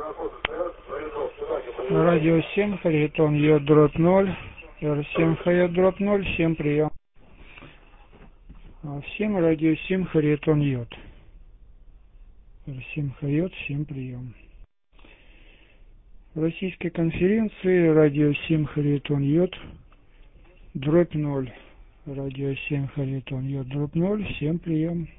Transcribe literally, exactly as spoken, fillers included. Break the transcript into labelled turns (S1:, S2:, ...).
S1: Радио семь, Харитон Йод, дробь ноль, эр семь Хайот, дробь ноль, всем прием. Всем радио семь, Харитон Йод. эр семь Хайот, всем прием. В российской конференции радио семь Харитон Йод, дробь ноль. Радио семь Харитон Йод, дробь ноль, всем прием.